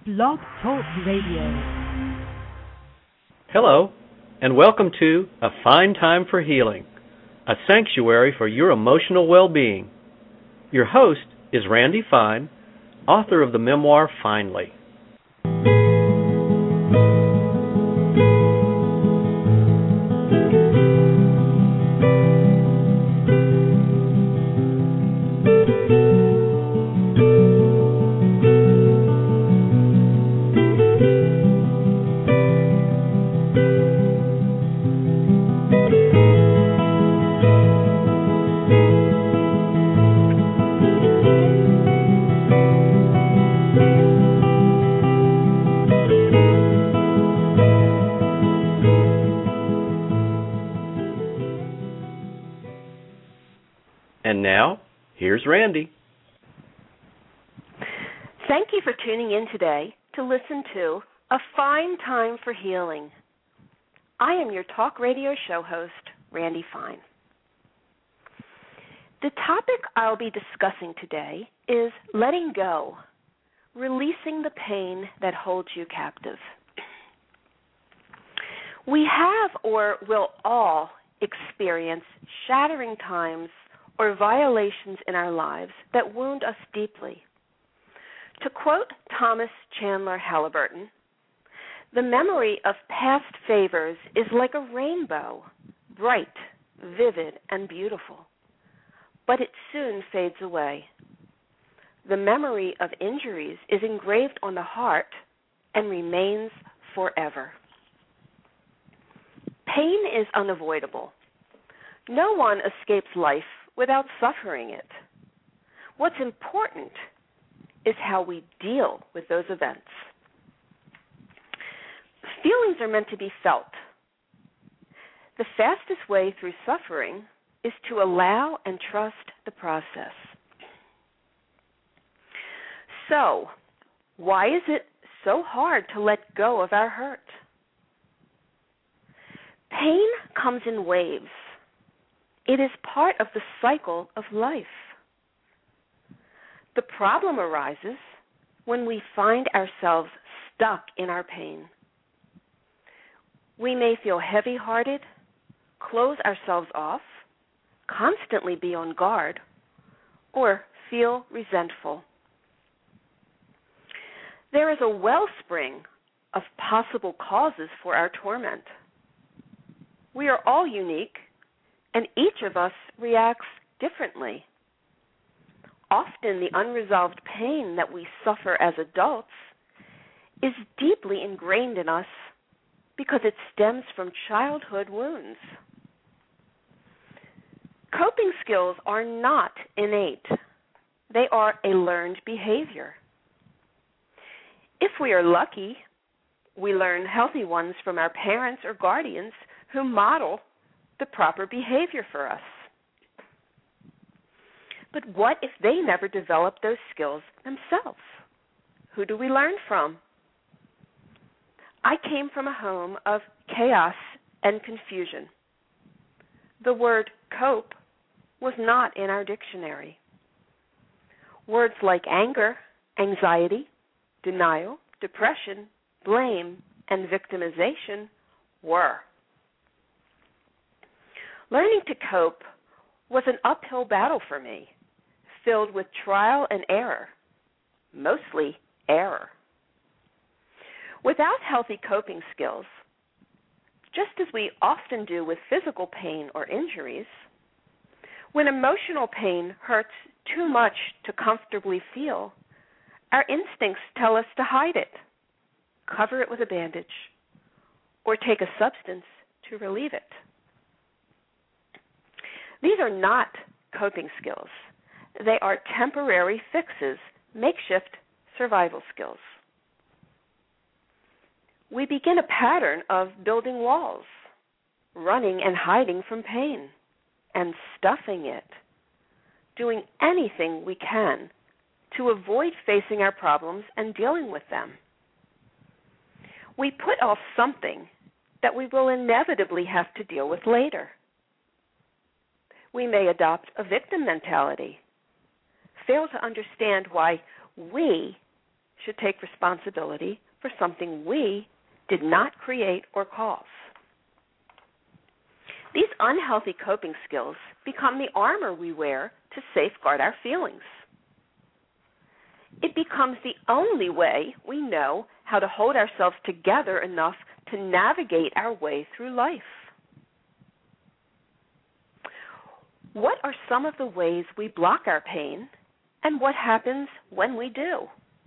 Blog Talk Radio. Hello, and welcome to A Fine Time for Healing, a sanctuary for your emotional well-being. Your host is Randy Fine, author of the memoir Finally. And now, here's Randy. Thank you for tuning in today to listen to A Fine Time for Healing. I am your talk radio show host, Randy Fine. The topic I'll be discussing today is letting go, releasing the pain that holds you captive. We have or will all experience shattering times or violations in our lives that wound us deeply. To quote Thomas Chandler Halliburton, the memory of past favors is like a rainbow, bright, vivid, and beautiful, but it soon fades away. The memory of injuries is engraved on the heart and remains forever. Pain is unavoidable. No one escapes life without suffering it. What's important is how we deal with those events. Feelings are meant to be felt. The fastest way through suffering is to allow and trust the process. So, why is it so hard to let go of our hurt? Pain comes in waves. It is part of the cycle of life. The problem arises when we find ourselves stuck in our pain. We may feel heavy-hearted, close ourselves off, constantly be on guard, or feel resentful. There is a wellspring of possible causes for our torment. We are all unique, and each of us reacts differently. Often the unresolved pain that we suffer as adults is deeply ingrained in us because it stems from childhood wounds. Coping skills are not innate. They are a learned behavior. If we are lucky, we learn healthy ones from our parents or guardians who model the proper behavior for us. But what if they never develop those skills themselves? Who do we learn from? I came from a home of chaos and confusion. The word cope was not in our dictionary. Words like anger, anxiety, denial, depression, blame, and victimization were. Learning to cope was an uphill battle for me, filled with trial and error, mostly error. Without healthy coping skills, just as we often do with physical pain or injuries, when emotional pain hurts too much to comfortably feel, our instincts tell us to hide it, cover it with a bandage, or take a substance to relieve it. These are not coping skills. They are temporary fixes, makeshift survival skills. We begin a pattern of building walls, running and hiding from pain, and stuffing it, doing anything we can to avoid facing our problems and dealing with them. We put off something that we will inevitably have to deal with later. We may adopt a victim mentality, fail to understand why we should take responsibility for something we did not create or cause. These unhealthy coping skills become the armor we wear to safeguard our feelings. It becomes the only way we know how to hold ourselves together enough to navigate our way through life. What are some of the ways we block our pain, and what happens when we do?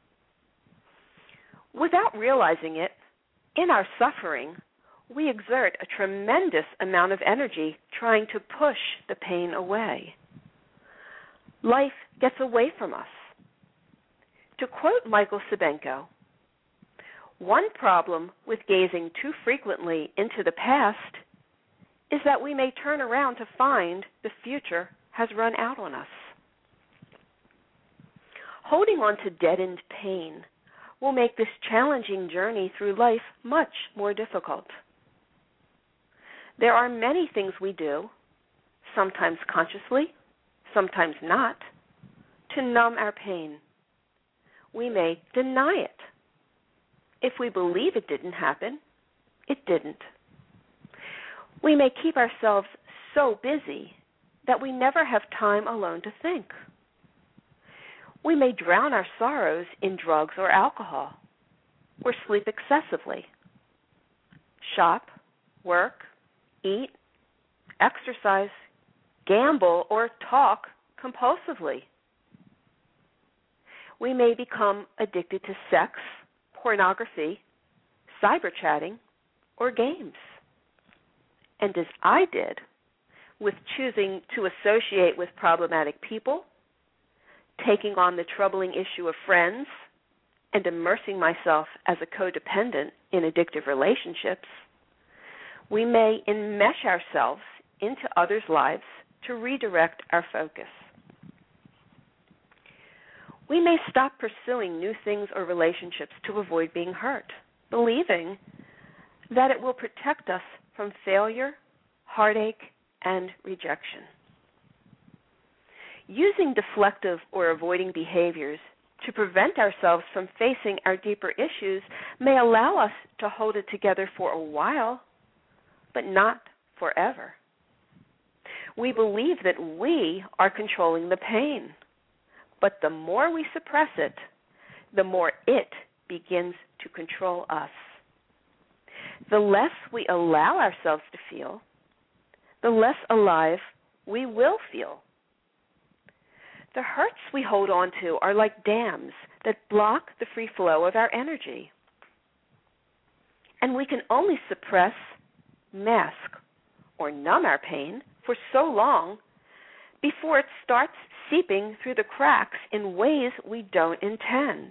Without realizing it, in our suffering, we exert a tremendous amount of energy trying to push the pain away. Life gets away from us. To quote Michael Sabenko, one problem with gazing too frequently into the past is that we may turn around to find the future has run out on us. Holding on to deadened pain will make this challenging journey through life much more difficult. There are many things we do, sometimes consciously, sometimes not, to numb our pain. We may deny it. If we believe it didn't happen, it didn't. We may keep ourselves so busy that we never have time alone to think. We may drown our sorrows in drugs or alcohol, or sleep excessively, shop, work, eat, exercise, gamble, or talk compulsively. We may become addicted to sex, pornography, cyber chatting, or games. And as I did, with choosing to associate with problematic people, taking on the troubling issue of friends, and immersing myself as a codependent in addictive relationships, we may enmesh ourselves into others' lives to redirect our focus. We may stop pursuing new things or relationships to avoid being hurt, believing that it will protect us from failure, heartache, and rejection. Using deflective or avoiding behaviors to prevent ourselves from facing our deeper issues may allow us to hold it together for a while, but not forever. We believe that we are controlling the pain, but the more we suppress it, the more it begins to control us. The less we allow ourselves to feel, the less alive we will feel. The hurts we hold on to are like dams that block the free flow of our energy. And we can only suppress, mask, or numb our pain for so long before it starts seeping through the cracks in ways we don't intend.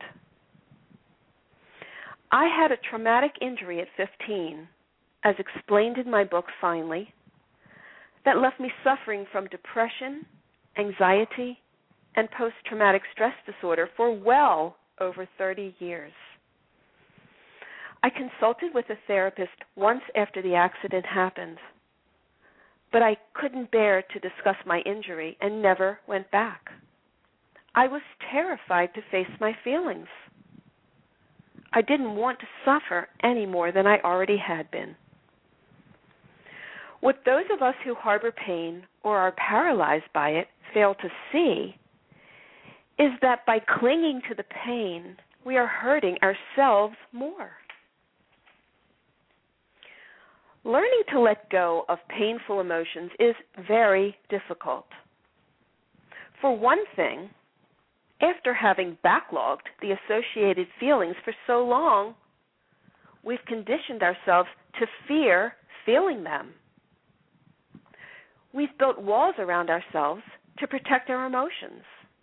I had a traumatic injury at 15, as explained in my book, Finally, that left me suffering from depression, anxiety, and post-traumatic stress disorder for well over 30 years. I consulted with a therapist once after the accident happened, but I couldn't bear to discuss my injury and never went back. I was terrified to face my feelings. I didn't want to suffer any more than I already had been. What those of us who harbor pain or are paralyzed by it fail to see is that by clinging to the pain, we are hurting ourselves more. Learning to let go of painful emotions is very difficult. For one thing, after having backlogged the associated feelings for so long, we've conditioned ourselves to fear feeling them. We've built walls around ourselves to protect our emotions.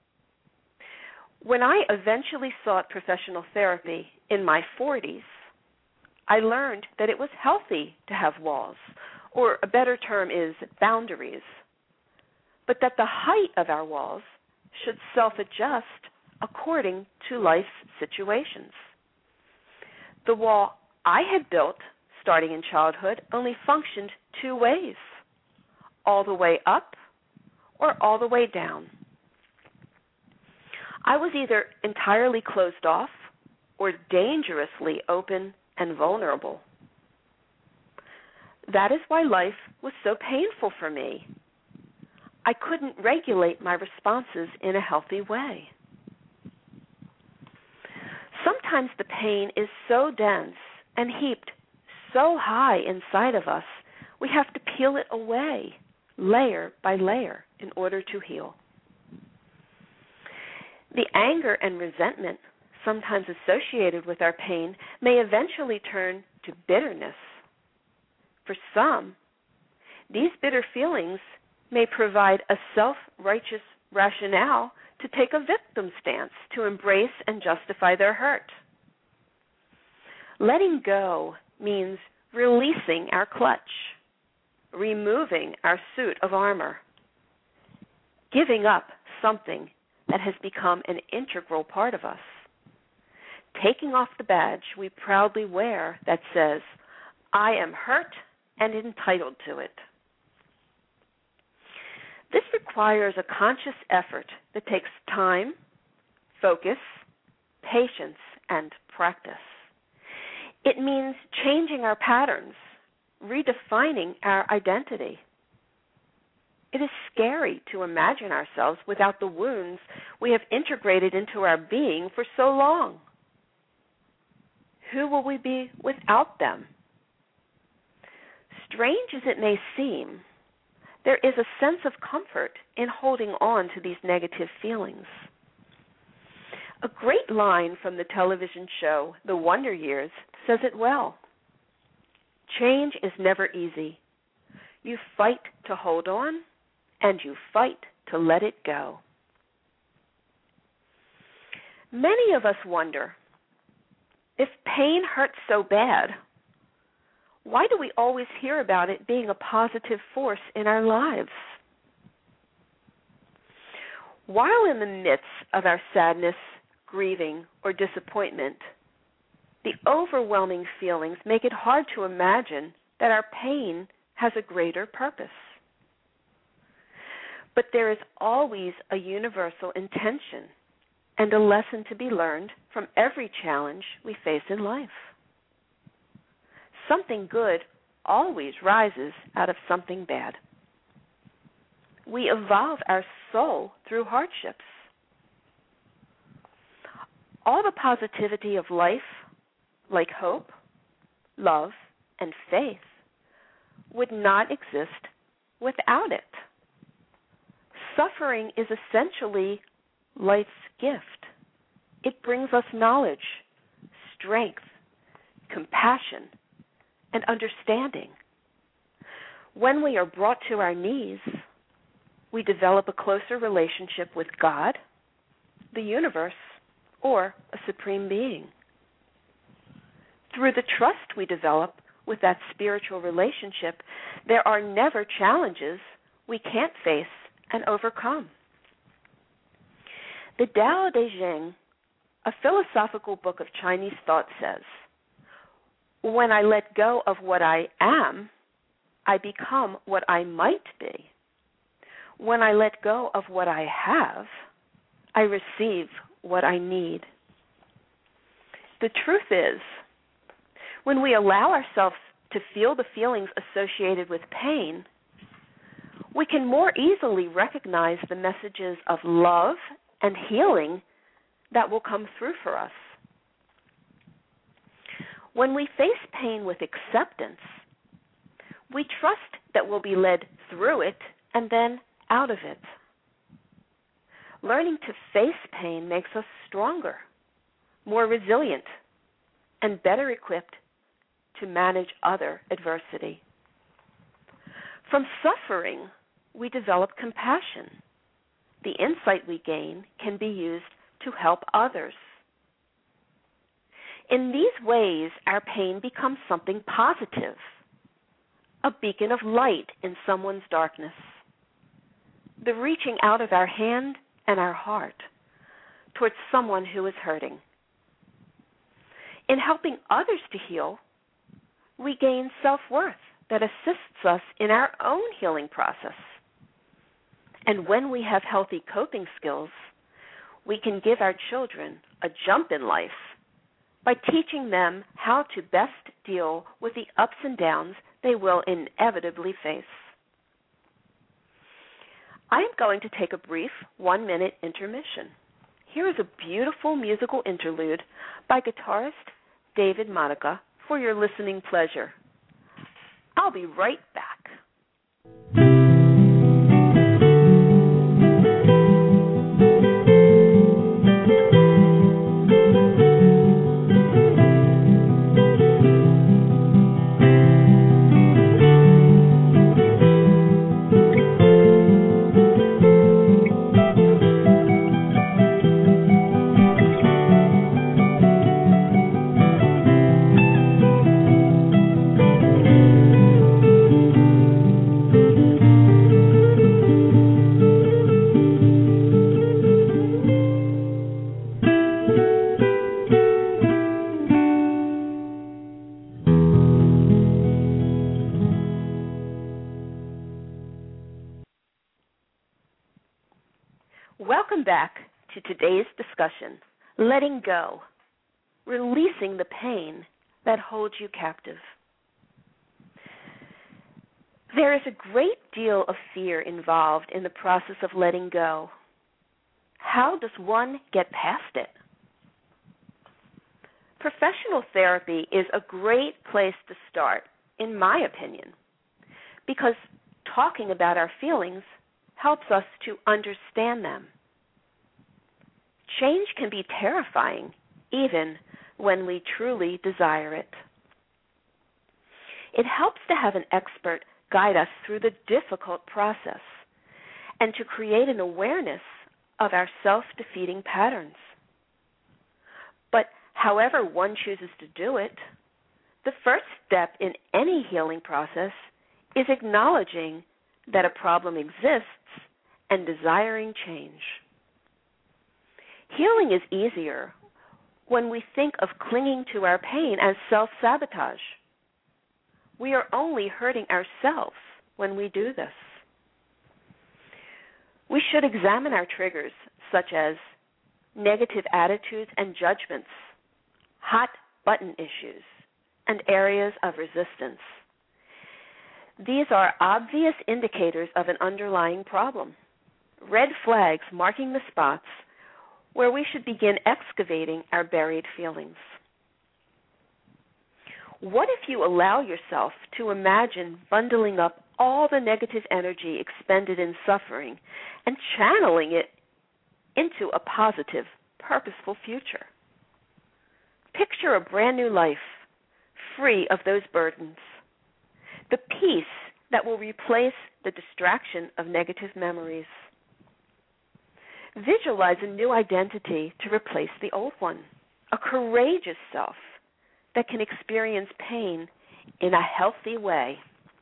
When I eventually sought professional therapy in my 40s, I learned that it was healthy to have walls, or a better term is boundaries, but that the height of our walls should self-adjust according to life's situations. The wall I had built, starting in childhood, only functioned two ways: all the way up or all the way down. I was either entirely closed off or dangerously open and vulnerable. That is why life was so painful for me. I couldn't regulate my responses in a healthy way. Sometimes the pain is so dense and heaped so high inside of us, we have to peel it away, layer by layer, in order to heal. The anger and resentment sometimes associated with our pain may eventually turn to bitterness. For some, these bitter feelings may provide a self-righteous rationale to take a victim stance to embrace and justify their hurt. Letting go means releasing our clutch, removing our suit of armor, giving up something that has become an integral part of us, taking off the badge we proudly wear that says, "I am hurt and entitled to it." This requires a conscious effort that takes time, focus, patience, and practice. It means changing our patterns, redefining our identity. It is scary to imagine ourselves without the wounds we have integrated into our being for so long. Who will we be without them? Strange as it may seem, there is a sense of comfort in holding on to these negative feelings. A great line from the television show The Wonder Years says it well. Change is never easy. You fight to hold on, and you fight to let it go. Many of us wonder, if pain hurts so bad, why do we always hear about it being a positive force in our lives? While in the midst of our sadness, grieving, or disappointment, the overwhelming feelings make it hard to imagine that our pain has a greater purpose. But there is always a universal intention and a lesson to be learned from every challenge we face in life. Something good always rises out of something bad. We evolve our soul through hardships. All the positivity of life, like hope, love, and faith, would not exist without it. Suffering is essentially life's gift. It brings us knowledge, strength, compassion, and understanding. When we are brought to our knees, we develop a closer relationship with God, the universe, or a supreme being. Through the trust we develop with that spiritual relationship, there are never challenges we can't face and overcome. The Tao Te Ching, a philosophical book of Chinese thought, says, "When I let go of what I am, I become what I might be. When I let go of what I have, I receive what I need." The truth is, when we allow ourselves to feel the feelings associated with pain, we can more easily recognize the messages of love and healing that will come through for us. When we face pain with acceptance, we trust that we'll be led through it and then out of it. Learning to face pain makes us stronger, more resilient, and better equipped to manage other adversity. From suffering, we develop compassion. The insight we gain can be used to help others. In these ways, our pain becomes something positive, a beacon of light in someone's darkness, the reaching out of our hand and our heart towards someone who is hurting. In helping others to heal, we gain self-worth that assists us in our own healing process. And when we have healthy coping skills, we can give our children a jump in life by teaching them how to best deal with the ups and downs they will inevitably face. I am going to take a brief 1-minute intermission. Here is a beautiful musical interlude by guitarist David Monica for your listening pleasure. I'll be right back. Welcome back to today's discussion, letting go, releasing the pain that holds you captive. There is a great deal of fear involved in the process of letting go. How does one get past it? Professional therapy is a great place to start, in my opinion, because talking about our feelings helps us to understand them. Change can be terrifying, even when we truly desire it. It helps to have an expert guide us through the difficult process and to create an awareness of our self-defeating patterns. But however one chooses to do it, the first step in any healing process is acknowledging that a problem exists and desiring change. Healing is easier when we think of clinging to our pain as self-sabotage. We are only hurting ourselves when we do this. We should examine our triggers, such as negative attitudes and judgments, hot button issues, and areas of resistance. These are obvious indicators of an underlying problem, red flags marking the spots where we should begin excavating our buried feelings. What if you allow yourself to imagine bundling up all the negative energy expended in suffering and channeling it into a positive, purposeful future? Picture a brand new life, free of those burdens, the peace that will replace the distraction of negative memories. Visualize a new identity to replace the old one, a courageous self that can experience pain in a healthy way.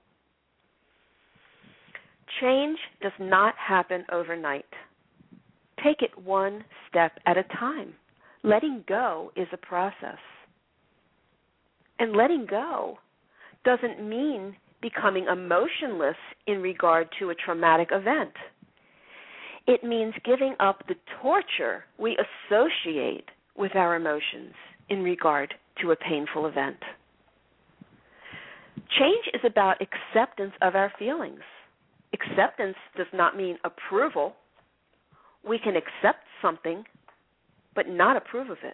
Change does not happen overnight. Take it one step at a time. Letting go is a process. And letting go doesn't mean becoming emotionless in regard to a traumatic event. It means giving up the torture we associate with our emotions in regard to a painful event. Change is about acceptance of our feelings. Acceptance does not mean approval. We can accept something, but not approve of it.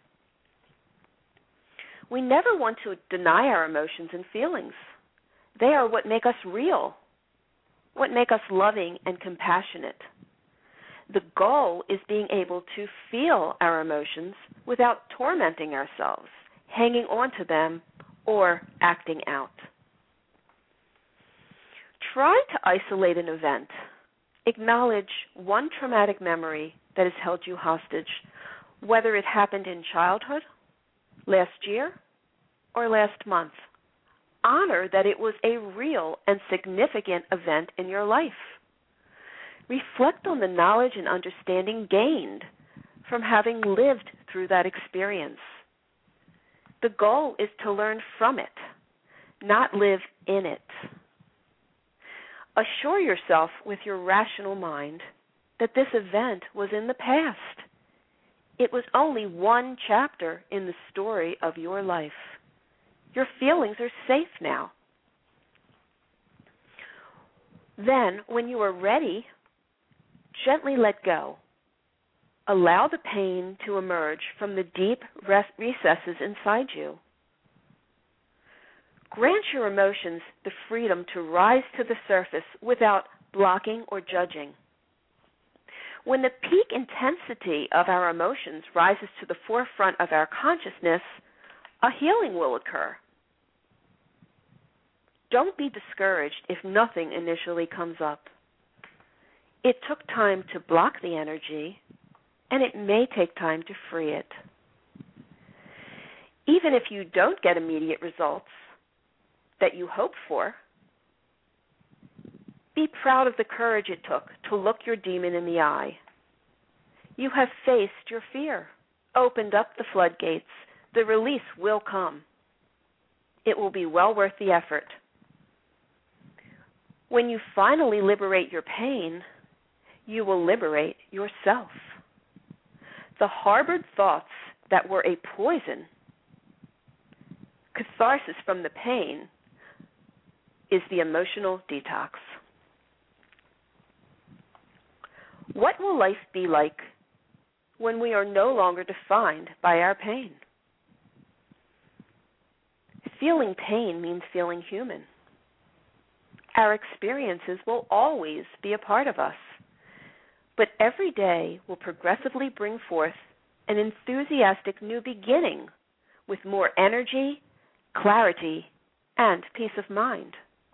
We never want to deny our emotions and feelings. They are what make us real, what make us loving and compassionate. The goal is being able to feel our emotions without tormenting ourselves, hanging on to them, or acting out. Try to isolate an event. Acknowledge one traumatic memory that has held you hostage, whether it happened in childhood, last year, or last month. Honor that it was a real and significant event in your life. Reflect on the knowledge and understanding gained from having lived through that experience. The goal is to learn from it, not live in it. Assure yourself with your rational mind that this event was in the past. It was only one chapter in the story of your life. Your feelings are safe now. Then, when you are ready, gently let go. Allow the pain to emerge from the deep recesses inside you. Grant your emotions the freedom to rise to the surface without blocking or judging. When the peak intensity of our emotions rises to the forefront of our consciousness, a healing will occur. Don't be discouraged if nothing initially comes up. It took time to block the energy, and it may take time to free it. Even if you don't get immediate results that you hope for, be proud of the courage it took to look your demon in the eye. You have faced your fear, opened up the floodgates. The release will come. It will be well worth the effort. When you finally liberate your pain, you will liberate yourself. The harbored thoughts that were a poison, catharsis from the pain, is the emotional detox. What will life be like when we are no longer defined by our pain? Feeling pain means feeling human. Our experiences will always be a part of us, but every day will progressively bring forth an enthusiastic new beginning with more energy, clarity, and peace of mind.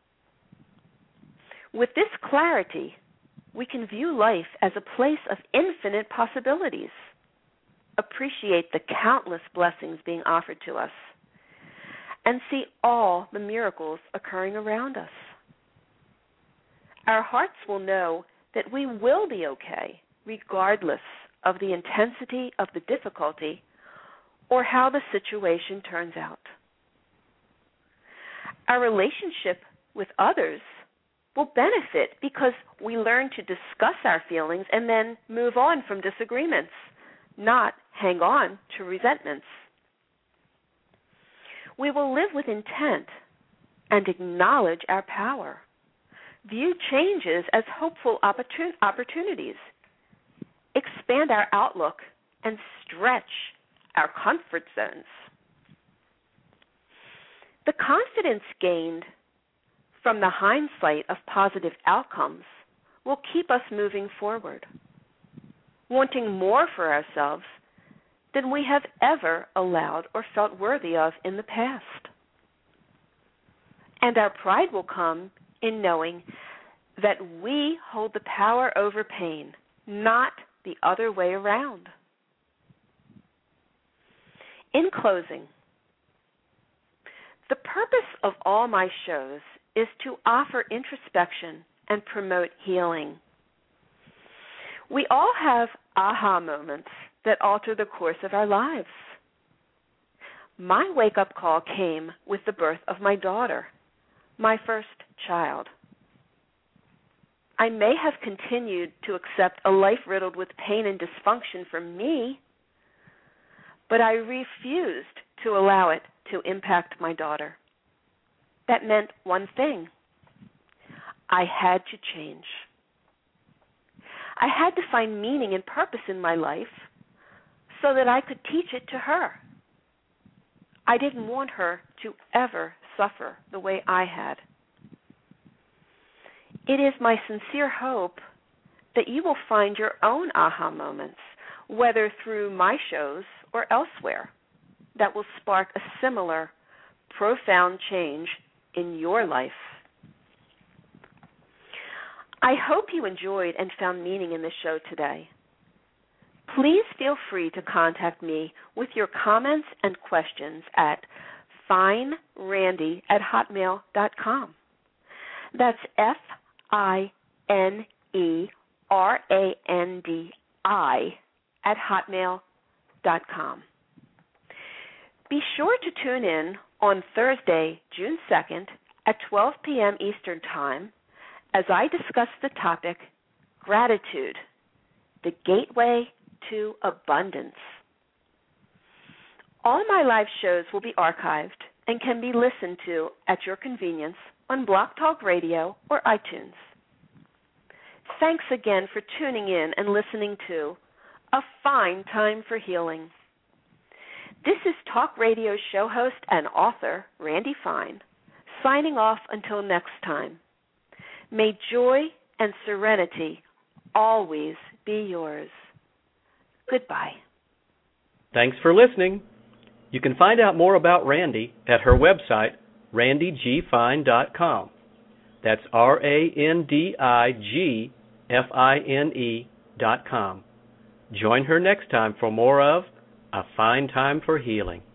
With this clarity, we can view life as a place of infinite possibilities, appreciate the countless blessings being offered to us, and see all the miracles occurring around us. Our hearts will know that we will be okay, regardless of the intensity of the difficulty or how the situation turns out. Our relationship with others will benefit because we learn to discuss our feelings and then move on from disagreements, not hang on to resentments. We will live with intent and acknowledge our power. View changes as hopeful opportunities. Expand our outlook and stretch our comfort zones. The confidence gained from the hindsight of positive outcomes will keep us moving forward, wanting more for ourselves than we have ever allowed or felt worthy of in the past. And our pride will come in knowing that we hold the power over pain, not the other way around. In closing, the purpose of all my shows is to offer introspection and promote healing. We all have aha moments that alter the course of our lives. My wake-up call came with the birth of my daughter, my first child. I may have continued to accept a life riddled with pain and dysfunction for me, but I refused to allow it to impact my daughter. That meant one thing. I had to change. I had to find meaning and purpose in my life so that I could teach it to her. I didn't want her to ever suffer the way I had. It is my sincere hope that you will find your own aha moments, whether through my shows or elsewhere, that will spark a similar, profound change in your life. I hope you enjoyed and found meaning in this show today. Please feel free to contact me with your comments and questions at finerandy@hotmail.com. That's FINERANDI@hotmail.com. Be sure to tune in on Thursday, June 2nd at 12 p.m. Eastern Time as I discuss the topic, Gratitude, the Gateway to abundance. All my live shows will be archived and can be listened to at your convenience on Blog Talk Radio or iTunes. Thanks again for tuning in and listening to A Fine Time for Healing. This is talk radio show host and author Randy Fine, signing off until next time. May joy and serenity always be yours. Goodbye. Thanks for listening. You can find out more about Randy at her website, randygfine.com. That's RANDIGFINE.com. Join her next time for more of A Fine Time for Healing.